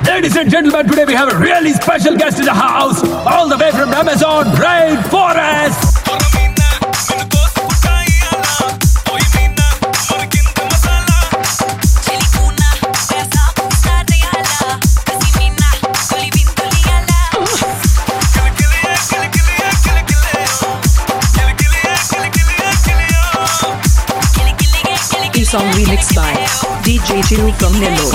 Ladies and gentlemen, today we have a really special guest in the house, all the way from Amazon rainforest. Song remixed by DJ Chiru from Nellore.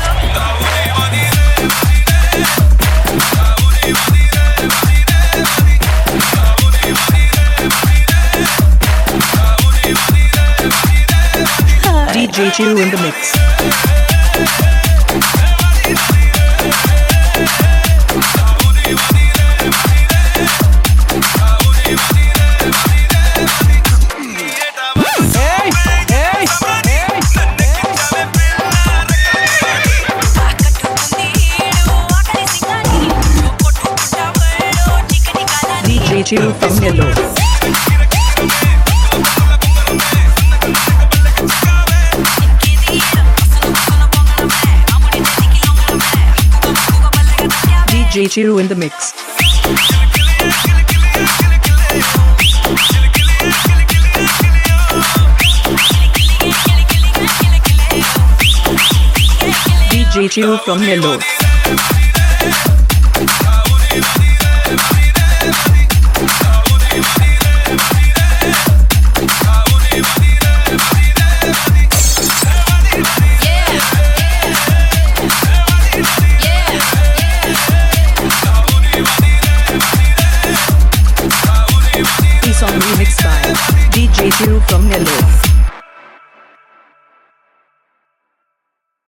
DJ Chiru in the mix. DJ Chiru from Nellore. DJ Chiru in the mix. DJ Chiru from Nellore.